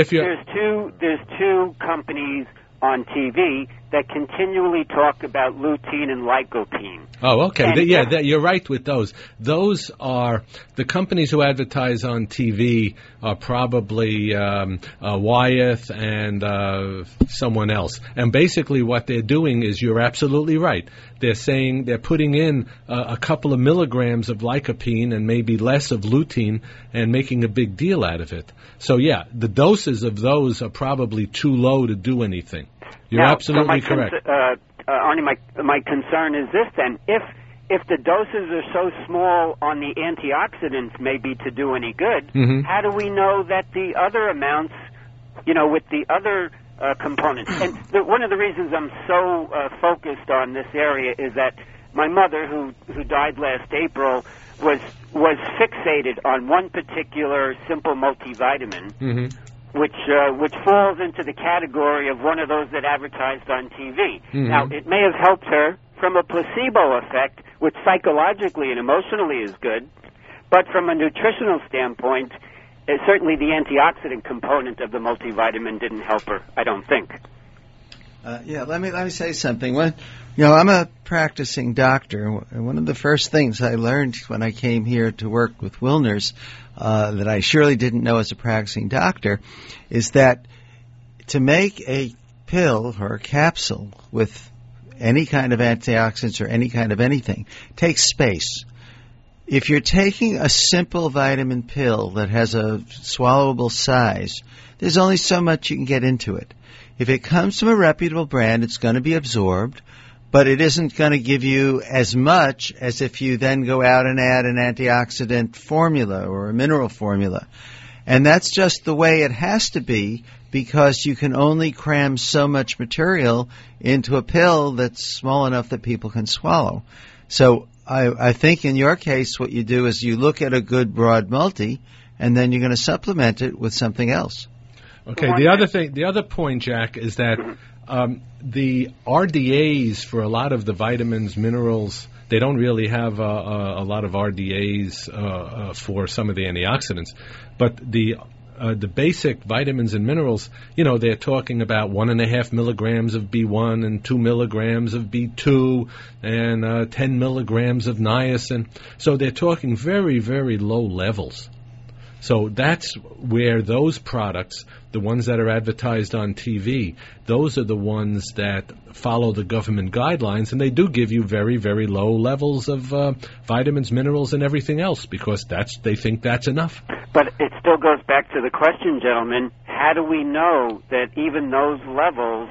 two companies on TV that continually talk about lutein and lycopene. Oh, okay. You're right with those. Those are the companies who advertise on TV are probably Wyeth and someone else. And basically what they're doing is, you're absolutely right. They're saying they're putting in a couple of milligrams of lycopene and maybe less of lutein and making a big deal out of it. So, yeah, the doses of those are probably too low to do anything. You're absolutely correct. Arnie, my concern is this then. If the doses are so small on the antioxidants maybe to do any good, how do we know that the other amounts, with the other components? And one of the reasons I'm so focused on this area is that my mother, who died last April, was fixated on one particular simple multivitamin, which falls into the category of one of those that advertised on TV. Now, it may have helped her from a placebo effect, which psychologically and emotionally is good, but from a nutritional standpoint, certainly the antioxidant component of the multivitamin didn't help her, I don't think. Let me say something. I'm a practicing doctor, and one of the first things I learned when I came here to work with Wilner's that I surely didn't know as a practicing doctor is that to make a pill or a capsule with any kind of antioxidants or any kind of anything takes space. If you're taking a simple vitamin pill that has a swallowable size, there's only so much you can get into it. If it comes from a reputable brand, it's going to be absorbed, but it isn't going to give you as much as if you then go out and add an antioxidant formula or a mineral formula. And that's just the way it has to be, because you can only cram so much material into a pill that's small enough that people can swallow. So I think in your case what you do is you look at a good broad multi, and then you're going to supplement it with something else. Okay, the other point, Jack, is that the RDAs for a lot of the vitamins, minerals, they don't really have a lot of RDAs for some of the antioxidants. But the basic vitamins and minerals, they're talking about 1.5 milligrams of B1 and 2 milligrams of B2 and 10 milligrams of niacin. So they're talking very, very low levels. So that's where those products, the ones that are advertised on TV, those are the ones that follow the government guidelines, and they do give you very, very low levels of vitamins, minerals, and everything else, because they think that's enough. But it still goes back to the question, gentlemen, how do we know that even those levels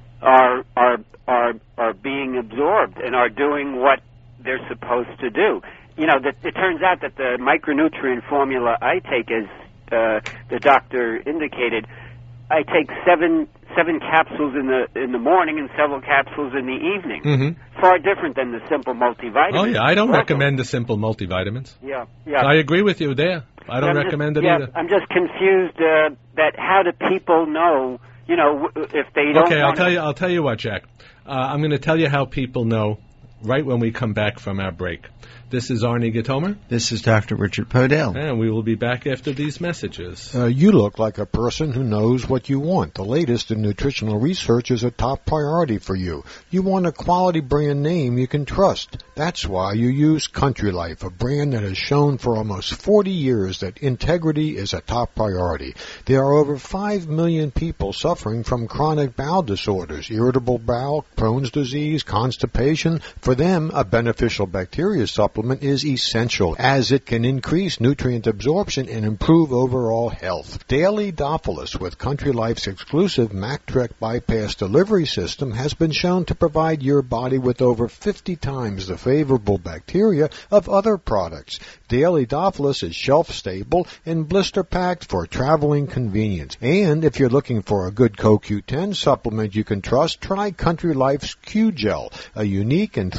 are being absorbed and are doing what they're supposed to do? It turns out that the micronutrient formula I take, as the doctor indicated, I take seven capsules in the morning and several capsules in the evening. Far different than the simple multivitamin. Oh, yeah, I don't recommend the simple multivitamins. Yeah. I agree with you there. I don't recommend it either. I'm just confused that how do people know, if they don't. Okay, I'll tell you what, Jack. I'm going to tell you how people know right when we come back from our break. This is Arnie Gitomer. This is Dr. Richard Podell. And we will be back after these messages. You look like a person who knows what you want. The latest in nutritional research is a top priority for you. You want a quality brand name you can trust. That's why you use Country Life, a brand that has shown for almost 40 years that integrity is a top priority. There are over 5 million people suffering from chronic bowel disorders, irritable bowel, Crohn's disease, constipation. For them, a beneficial bacteria supplement is essential, as it can increase nutrient absorption and improve overall health. Daily Dophilus with Country Life's exclusive MacTrek bypass delivery system has been shown to provide your body with over 50 times the favorable bacteria of other products. Daily Dophilus is shelf-stable and blister-packed for traveling convenience. And if you're looking for a good CoQ10 supplement you can trust, try Country Life's Q-Gel, a unique and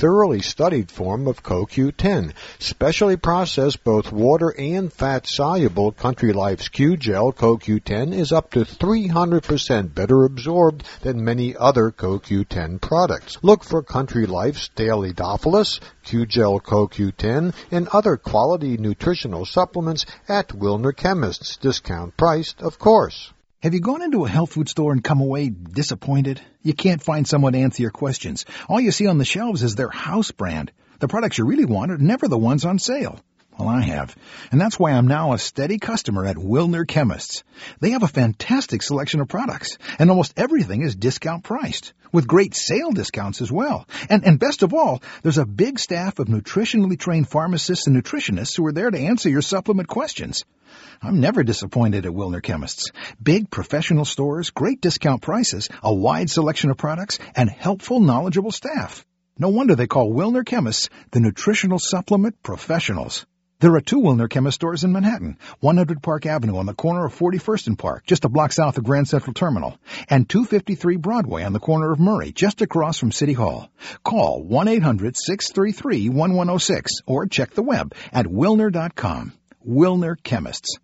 thoroughly studied form of CoQ10. Specially processed, both water and fat-soluble Country Life's Q-Gel CoQ10 is up to 300% better absorbed than many other CoQ10 products. Look for Country Life's Daily Dophilus, Q-Gel CoQ10, and other quality nutritional supplements at Wilner Chemists, discount priced, of course. Have you gone into a health food store and come away disappointed? You can't find someone to answer your questions. All you see on the shelves is their house brand. The products you really want are never the ones on sale. Well, I have. And that's why I'm now a steady customer at Wilner Chemists. They have a fantastic selection of products, and almost everything is discount priced, with great sale discounts as well. And best of all, there's a big staff of nutritionally trained pharmacists and nutritionists who are there to answer your supplement questions. I'm never disappointed at Wilner Chemists. Big professional stores, great discount prices, a wide selection of products, and helpful, knowledgeable staff. No wonder they call Wilner Chemists the nutritional supplement professionals. There are 2 Wilner Chemist stores in Manhattan, 100 Park Avenue on the corner of 41st and Park, just a block south of Grand Central Terminal, and 253 Broadway on the corner of Murray, just across from City Hall. Call 1-800-633-1106 or check the web at Wilner.com. Wilner Chemists.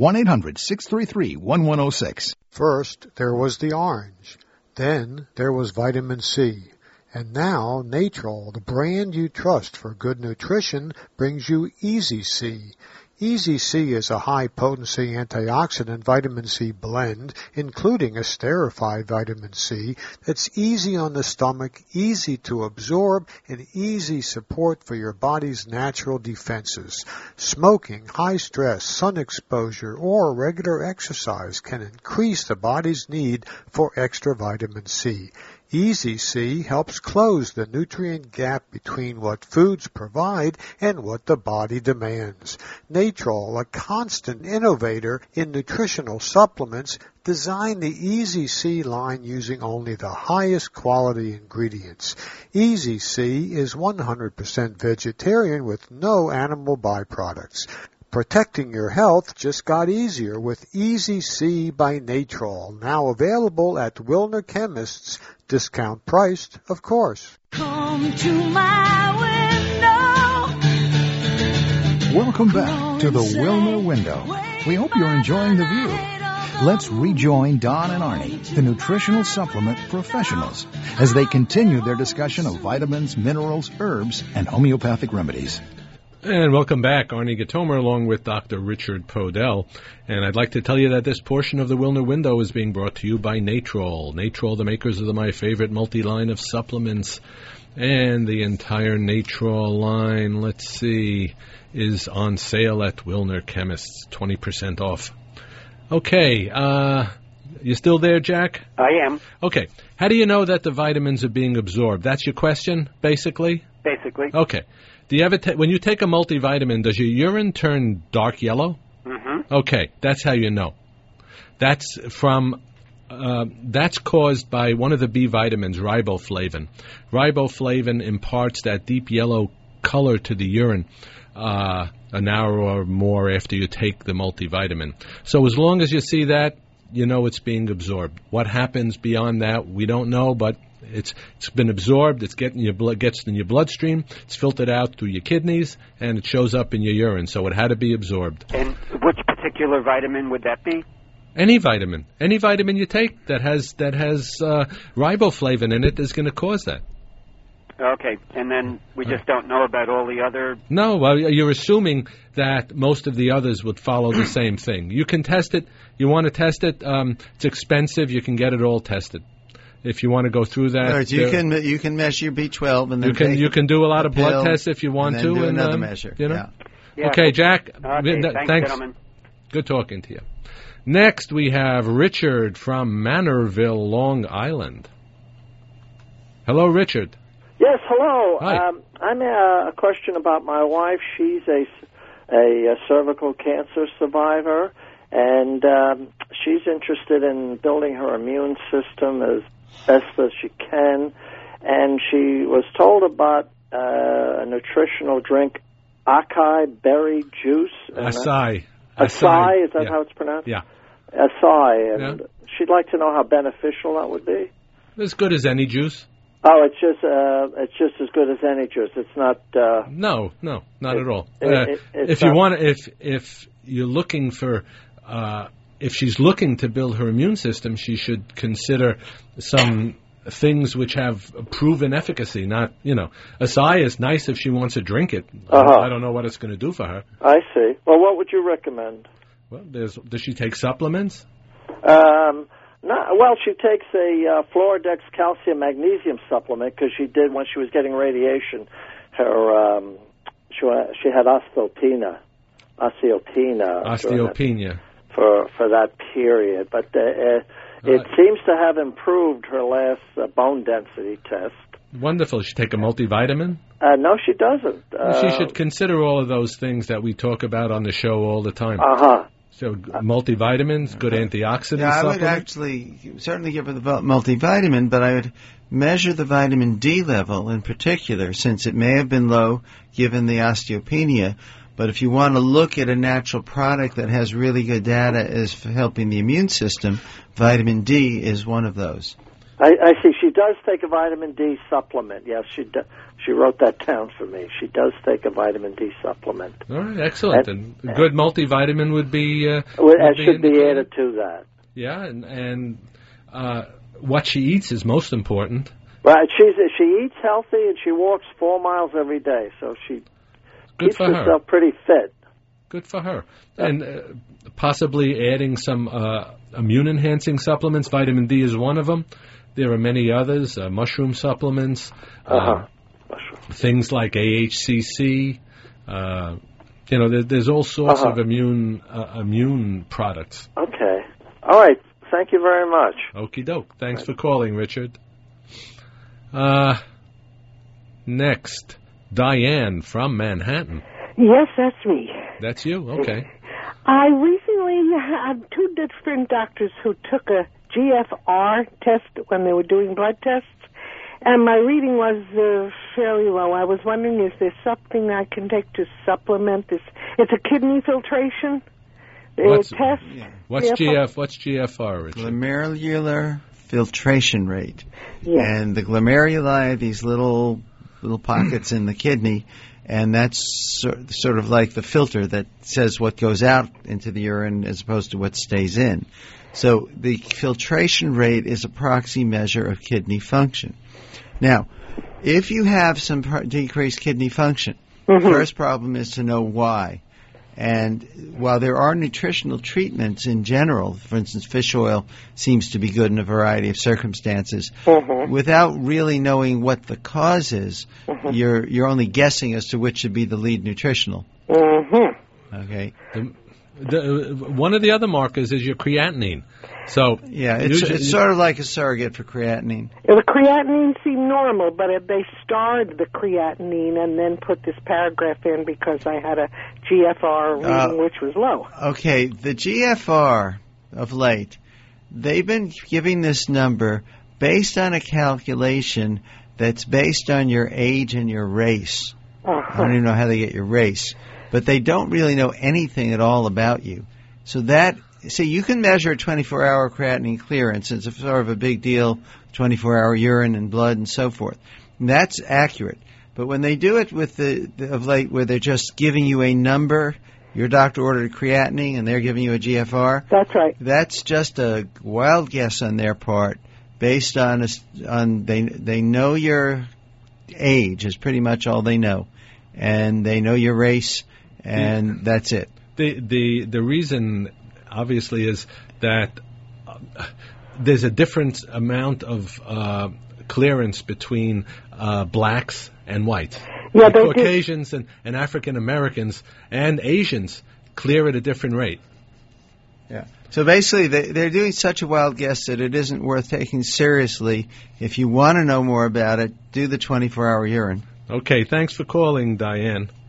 1-800-633-1106. First, there was the orange. Then, there was vitamin C. And now, Natrol, the brand you trust for good nutrition, brings you Easy C. Easy C is a high-potency antioxidant vitamin C blend, including esterified vitamin C, that's easy on the stomach, easy to absorb, and easy support for your body's natural defenses. Smoking, high stress, sun exposure, or regular exercise can increase the body's need for extra vitamin C. Easy C helps close the nutrient gap between what foods provide and what the body demands. Natrol, a constant innovator in nutritional supplements, designed the Easy C line using only the highest quality ingredients. Easy C is 100% vegetarian with no animal byproducts. Protecting your health just got easier with Easy C by Natrol, now available at Wilner Chemists, discount priced, of course. Come to my window. Welcome back to the Wilner Window. We hope you're enjoying the view. Let's rejoin Don and Arnie, the nutritional supplement professionals, as they continue their discussion of vitamins, minerals, herbs, and homeopathic remedies. And welcome back. Arnie Gatomer along with Dr. Richard Podell. And I'd like to tell you that this portion of the Wilner Window is being brought to you by Natrol. Natrol, the makers of my favorite multi-line of supplements. And the entire Natrol line, let's see, is on sale at Wilner Chemists, 20% off. Okay, you still there, Jack? I am. Okay. How do you know that the vitamins are being absorbed? That's your question, basically? Basically. Okay. Do you ever when you take a multivitamin, does your urine turn dark yellow? Mm-hmm. Okay, that's how you know. That's caused by one of the B vitamins, riboflavin. Riboflavin imparts that deep yellow color to the urine an hour or more after you take the multivitamin. So as long as you see that, you know it's being absorbed. What happens beyond that, we don't know, but it's been absorbed. It's gets in your bloodstream. It's filtered out through your kidneys, and it shows up in your urine. So it had to be absorbed. And which particular vitamin would that be? Any vitamin you take that has riboflavin in it is going to cause that. Okay, and then we just don't know about all the other... No, well, you're assuming that most of the others would follow the same thing. You can test it. You want to test it. It's expensive. You can get it all tested. If you want to go through that, right, you can measure your B12 and then you can do a lot of blood tests if you want to, and and another measure. You know? Yeah. Okay, Jack. Okay, thanks, gentlemen. Good talking to you. Next, we have Richard from Manorville, Long Island. Hello, Richard. Yes, hello. Hi. I'm a question about my wife. She's a cervical cancer survivor, and she's interested in building her immune system as best as she can. And she was told about a nutritional drink, acai berry juice. Acai. Acai, is that how it's pronounced? Yeah. Acai, and she'd like to know how beneficial that would be. As good as any juice. Oh, it's just as good as any juice. It's not. No, not at all. If you're looking for, if she's looking to build her immune system, she should consider some things which have proven efficacy. Not, acai is nice if she wants to drink it. I don't know what it's going to do for her. I see. Well, what would you recommend? Well, does she take supplements? Well, she takes a Floradex calcium magnesium supplement because she did when she was getting radiation. She had osteopenia for that period, but it seems to have improved her last bone density test. Wonderful. She take a multivitamin? No, she doesn't. She should consider all of those things that we talk about on the show all the time. So multivitamins, good antioxidant I supplement? would actually certainly give her the multivitamin, but I would measure the vitamin D level in particular, since it may have been low given the osteopenia. But if you want to look at a natural product that has really good data as for helping the immune system, vitamin D is one of those. I see. She does take a vitamin D supplement. Yes, she wrote that down for me. She does take a vitamin D supplement. All right, excellent. And a good multivitamin would be... should be added to that. Yeah, and what she eats is most important. Right. She eats healthy and she walks 4 miles every day, so she keeps herself pretty fit. Good for her. And possibly adding some immune-enhancing supplements. Vitamin D is one of them. There are many others, mushroom supplements, things like AHCC. There's all sorts of immune products. Okay. All right. Thank you very much. Okie doke. Thanks for calling, Richard. Next, Diane from Manhattan. Yes, that's me. That's you? Okay. I recently had 2 different doctors who took a GFR test when they were doing blood tests, and my reading was fairly low. I was wondering, is there something I can take to supplement this? It's a kidney filtration test. What's GFR, Richard? Glomerular filtration rate. Yeah. And the glomeruli are these little pockets in the kidney, and that's sort of like the filter that says what goes out into the urine as opposed to what stays in. So the filtration rate is a proxy measure of kidney function. Now, if you have some decreased kidney function, the first problem is to know why. And while there are nutritional treatments in general, for instance, fish oil seems to be good in a variety of circumstances, without really knowing what the cause is, you're only guessing as to which should be the lead nutritional. Okay. One of the other markers is your creatinine. So yeah, it's sort of like a surrogate for creatinine. The creatinine seemed normal, but they starred the creatinine and then put this paragraph in because I had a GFR reading which was low. Okay, the GFR of late, they've been giving this number based on a calculation that's based on your age and your race. I don't even know how they get your race. But they don't really know anything at all about you. So you can measure a 24-hour creatinine clearance. It's sort of a big deal, 24-hour urine and blood and so forth. And that's accurate. But when they do it with of late where they're just giving you a number, your doctor ordered a creatinine and they're giving you a GFR. That's right. That's just a wild guess on their part based on they know your age is pretty much all they know. And they know your race. And that's it. The reason, obviously, is that there's a different amount of clearance between blacks and whites. Yeah, Caucasians and African Americans and Asians clear at a different rate. Yeah. So basically, they're doing such a wild guess that it isn't worth taking seriously. If you want to know more about it, do the 24-hour urine. Okay. Thanks for calling, Diane.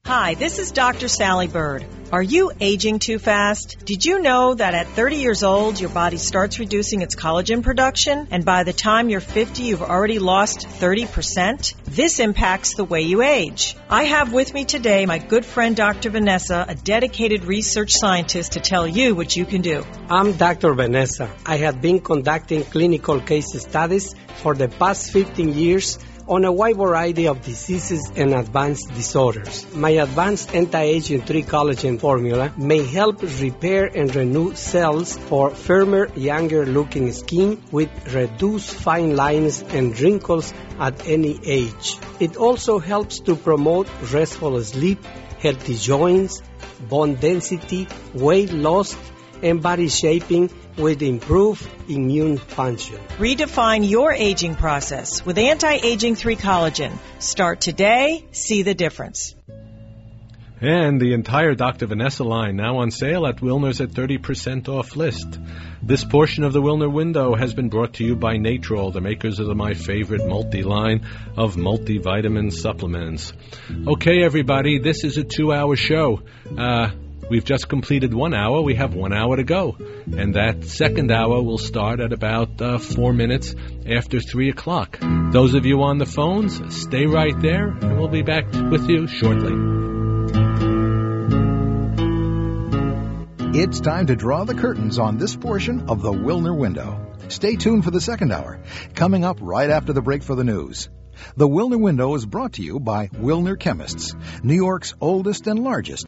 Hi, this is Dr. Sally Bird. Are you aging too fast? Did you know that at 30 years old, your body starts reducing its collagen production, and by the time you're 50, you've already lost 30%? This impacts the way you age. I have with me today my good friend Dr. Vanessa, a dedicated research scientist, to tell you what you can do. I'm Dr. Vanessa. I have been conducting clinical case studies for the past 15 years on a wide variety of diseases and advanced disorders. My advanced anti-aging 3 collagen formula may help repair and renew cells for firmer, younger-looking skin with reduced fine lines and wrinkles at any age. It also helps to promote restful sleep, healthy joints, bone density, weight loss, and body shaping with improved immune function. Redefine your aging process with Anti-Aging 3 Collagen. Start today. See the difference. And the entire Dr. Vanessa line now on sale at Wilner's at 30% off list. This portion of the Wilner Window has been brought to you by Natrol, the makers of my favorite multi-line of multivitamin supplements. Okay, everybody, this is a 2-hour show. We've just completed 1 hour. We have 1 hour to go. And that second hour will start at about 4 minutes after 3 o'clock. Those of you on the phones, stay right there, and we'll be back with you shortly. It's time to draw the curtains on this portion of the Wilner Window. Stay tuned for the second hour, coming up right after the break for the news. The Wilner Window is brought to you by Wilner Chemists, New York's oldest and largest